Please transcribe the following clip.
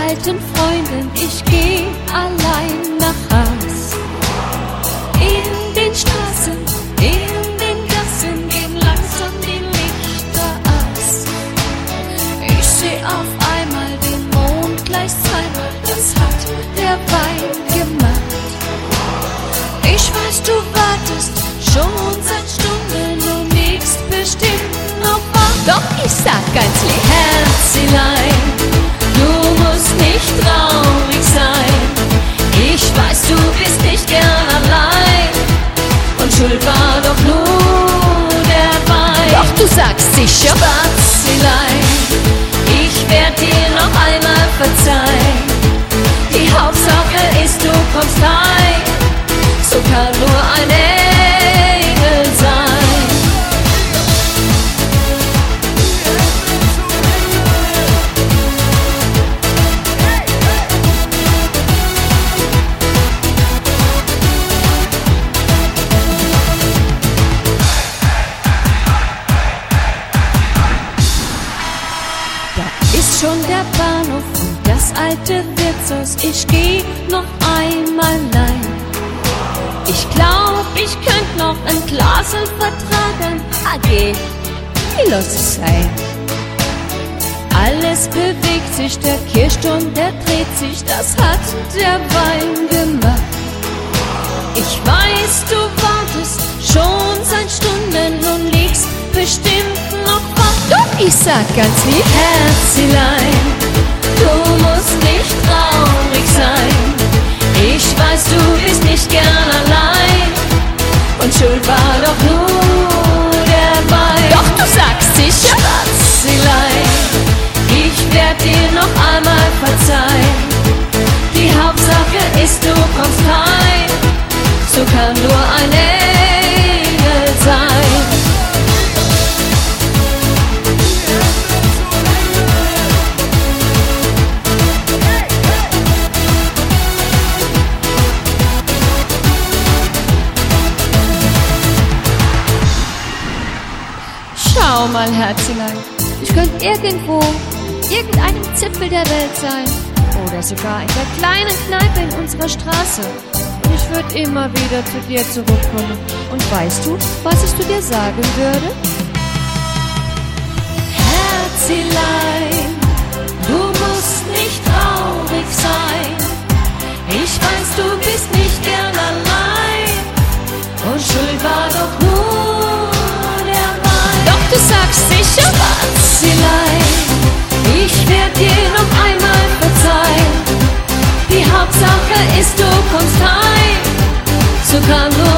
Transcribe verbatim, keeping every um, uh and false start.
alten Freunden, ich geh allein nach Haus. In den Straßen, in den Gassen gehen langsam die Lichter aus. Ich seh auf einmal den Mond gleich zweimal, das hat der Wein gemacht. Ich weiß, du wartest schon seit Stunden, du liegst bestimmt noch wach. Doch ich sag ganz lieb, Herzelein, du musst nicht traurig sein. Ich weiß, du bist nicht gern allein und schuld war doch nur der Wein. Doch du sagst sicher, Spatzelein, ich werd dir noch einmal verzeihen. Die Hauptsache ist, du kommst heim, so kann nur ein Engel sein. Da ist schon der Bahnhof und das alte Wirtshaus, ich geh noch einmal rein. Ich glaub, ich könnt noch ein Glasl vertragen. A G, wie los es sein? Alles bewegt sich, der Kirchturm, der dreht sich, das hat der Wein gemacht. Ich weiß, du wartest schon seit Stunden und liegst bestimmt noch wach. Doch ich sag ganz lieb, Herzelein, du musst nicht traurig sein. Ich weiß, du bist nicht gern allein und schuld war doch nur der Wein. Doch du sagst sicher, Spatzelein, ich werd dir noch einmal verzeihen. Die Hauptsache ist, du kommst heim, so kann nur ein Engel sein. Schau mal, Herzelein, ich könnte irgendwo, irgendeinem Zipfel der Welt sein oder sogar in der kleinen Kneipe in unserer Straße. Und ich würde immer wieder zu dir zurückkommen. Und weißt du, was ich zu dir sagen würde? Herzelein, du musst nicht traurig sein. Ich weiß, du bist nicht gern allein und schuld war doch nur der Wein. Doch du sagst sicher, Spatzelein, ich werd dir noch einmal verzeihen. Die Hauptsache ist, du kommst heim, so kann nur